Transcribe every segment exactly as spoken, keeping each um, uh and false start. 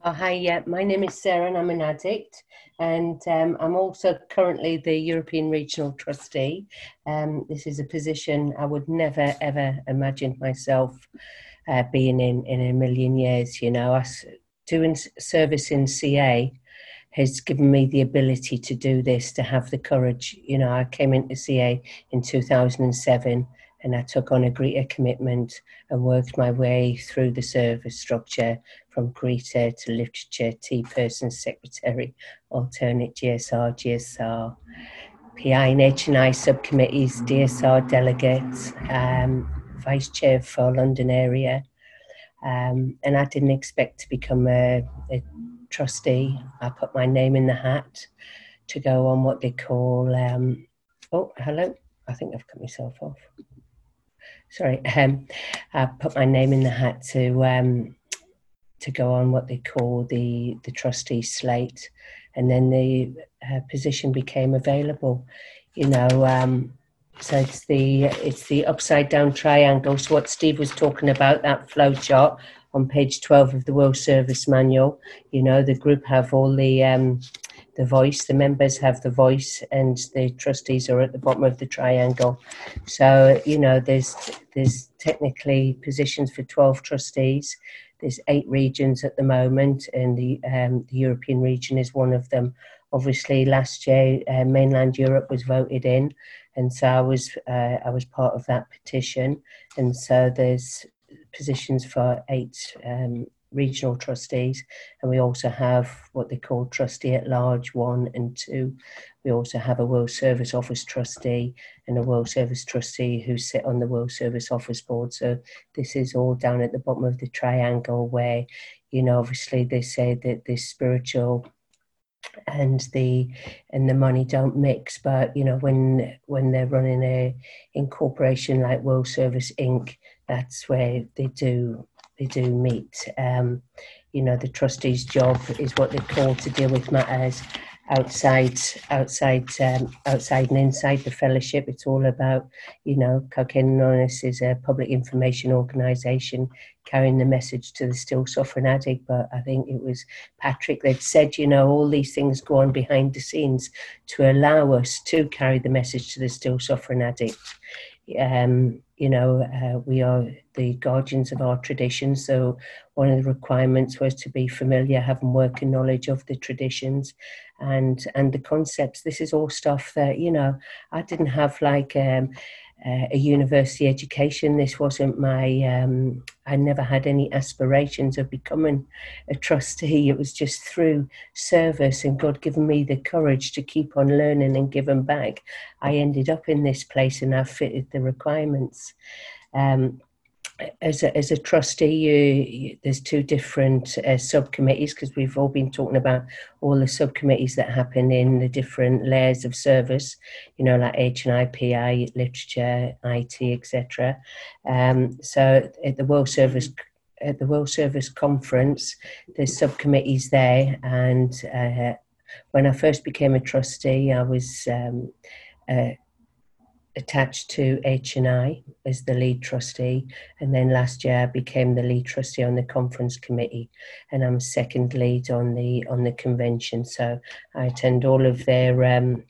Oh, hi, yeah, my name is Sarah and I'm an addict, and um, I'm also currently the European Regional Trustee. Um, this is a position I would never ever imagine myself uh, being in in a million years. You know, us doing service in C A has given me the ability to do this, to have the courage. You know, I came into C A in two thousand seven and I took on a greeter commitment and worked my way through the service structure from greeter to literature, tea person, secretary, alternate G S R, G S R, P I and H and I subcommittees, D S R delegates, um, vice chair for London area. Um, and I didn't expect to become a, a trustee. I put my name in the hat to go on what they call, um, oh, hello, I think I've cut myself off. Sorry, um, I put my name in the hat to um, to go on what they call the, the trustee slate. And then the uh, position became available, you know, um, so it's the, it's the upside down triangle. So what Steve was talking about, that flow chart on page twelve of the World Service Manual, you know, the group have all the, um, the voice, the members have the voice, and the trustees are at the bottom of the triangle. So, you know, there's, there's technically positions for twelve trustees. There's eight regions at the moment, and the, um, the European region is one of them. Obviously, last year, uh, mainland Europe was voted in, and so I was uh, I was part of that petition. And so there's positions for eight um, regional trustees, and we also have what they call trustee at large one and two. We also have a World Service Office trustee and a World Service trustee who sit on the World Service Office board. So this is all down at the bottom of the triangle where, you know, obviously they say that the spiritual and the and the money don't mix, but you know, when when they're running a incorporation like World Service Incorporated, that's where they do they do meet. Um, you know, the trustee's job is what they call to deal with matters outside outside um, outside and inside the fellowship. It's all about, you know, Cocaine Anonymous is a public information organisation carrying the message to the still suffering addict. But I think it was Patrick that said, you know, all these things go on behind the scenes to allow us to carry the message to the still suffering addict. Um, you know, uh, we are the guardians of our traditions. So one of the requirements was to be familiar, having working knowledge of the traditions and and the concepts. This is all stuff that, you know, I didn't have like um, uh, a university education. This wasn't my, um, I never had any aspirations of becoming a trustee. It was just through service and God giving me the courage to keep on learning and giving back. I ended up in this place and I fitted the requirements. Um, As a, as a trustee, you, you, there's two different uh, subcommittees, because we've all been talking about all the subcommittees that happen in the different layers of service, you know, like H and I, P I, literature, I T, et cetera. Um, so at the World Service at the World Service Conference, there's subcommittees there, and uh, when I first became a trustee, I was um, uh, attached to H and I as the lead trustee, and then last year I became the lead trustee on the conference committee, and I'm second lead on the on the convention. So I attend all of their um,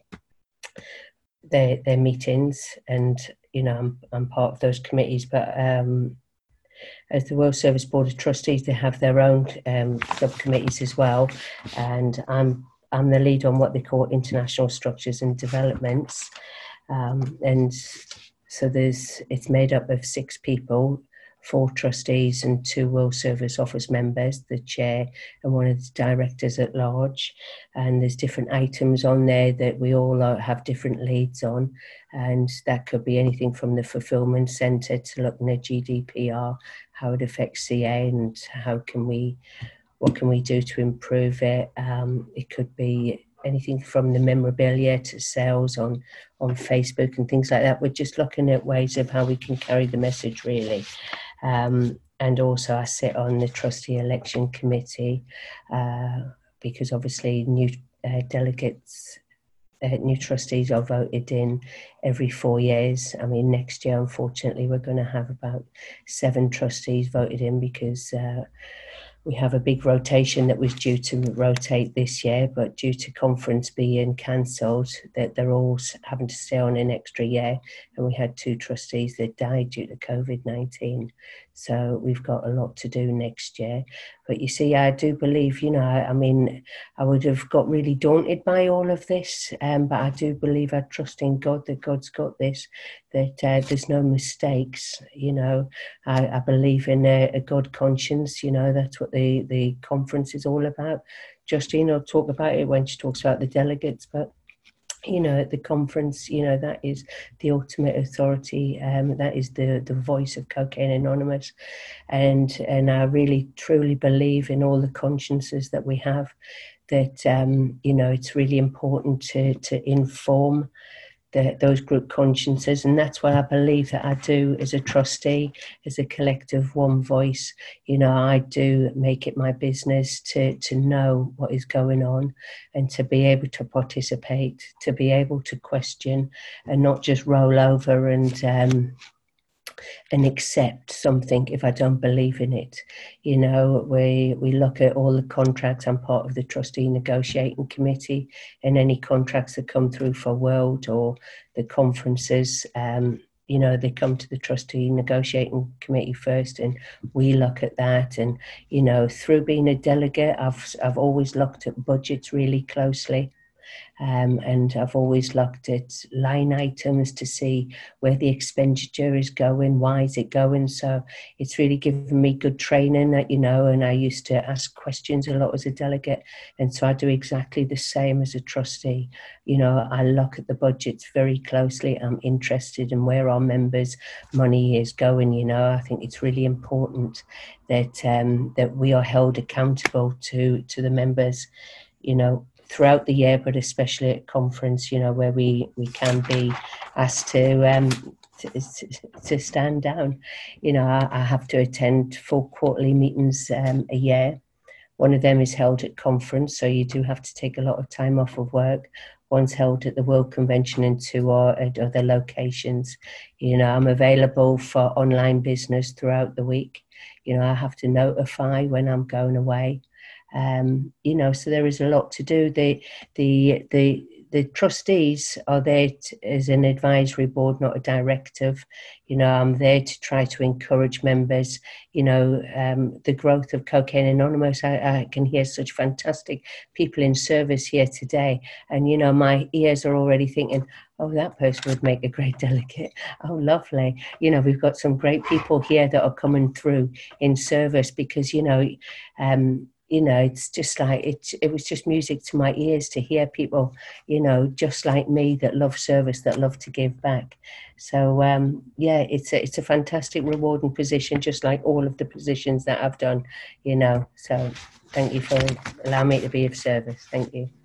their their meetings, and you know, I'm I'm part of those committees. But um, as the World Service Board of Trustees, they have their own um, subcommittees as well, and I'm I'm the lead on what they call international structures and developments. Um, and so there's, it's made up of six people, four trustees and two World Service Office members, the chair and one of the directors at large. And there's different items on there that we all are, have different leads on. And that could be anything from the fulfillment centre to looking at G D P R, how it affects C A and how can we, what can we do to improve it. Um, it could be anything from the memorabilia to sales on, on Facebook and things like that. We're just looking at ways of how we can carry the message, really. Um, and also I sit on the trustee election committee uh, because obviously new uh, delegates, uh, new trustees are voted in every four years. I mean, next year, unfortunately, we're going to have about seven trustees voted in because uh, we have a big rotation that was due to rotate this year, but due to conference being cancelled, that they're all having to stay on an extra year. And we had two trustees that died due to COVID nineteen. So we've got a lot to do next year. But you see, I do believe, you know, I, I mean, I would have got really daunted by all of this, um, but I do believe, I trust in God that God's got this, that uh, there's no mistakes, you know. I, I believe in a, a God conscience, you know, that's what the, the conference is all about. Justine will talk about it when she talks about the delegates, but you know, at the conference, you know, that is the ultimate authority. Um, that is the, the voice of Cocaine Anonymous. And, and I really, truly believe in all the consciences that we have, that, um, you know, it's really important to, to inform the, those group consciences. And that's what I believe that I do as a trustee, as a collective one voice. You know, I do make it my business to, to know what is going on and to be able to participate, to be able to question and not just roll over and, um, and accept something if I don't believe in it. You know, we we look at all the contracts. I'm part of the trustee negotiating committee, and any contracts that come through for World or the conferences, um, you know, they come to the trustee negotiating committee first, and we look at that. And, you know, through being a delegate, I've I've always looked at budgets really closely. Um, and I've always looked at line items to see where the expenditure is going, why is it going. So it's really given me good training, that, you know, and I used to ask questions a lot as a delegate. And so I do exactly the same as a trustee. You know, I look at the budgets very closely. I'm interested in where our members' money is going. You know, I think it's really important that um, that we are held accountable to, to the members, you know, throughout the year, but especially at conference, you know, where we, we can be asked to, um, to, to stand down. You know, I, I have to attend four quarterly meetings um, a year. One of them is held at conference, so you do have to take a lot of time off of work. One's held at the World Convention and two are at other locations. You know, I'm available for online business throughout the week. You know, I have to notify when I'm going away. Um, you know, so there is a lot to do. The the the the trustees are there to, as an advisory board, not a directive. You know, I'm there to try to encourage members. You know, um, the growth of Cocaine Anonymous. I, I can hear such fantastic people in service here today, and you know, my ears are already thinking, oh, that person would make a great delegate. Oh, lovely. You know, we've got some great people here that are coming through in service, because, you know, um, you know, it's just like, it, it was just music to my ears to hear people, you know, just like me, that love service, that love to give back. So, um, yeah, it's a, it's a fantastic, rewarding position, just like all of the positions that I've done, you know. So thank you for allowing me to be of service. Thank you.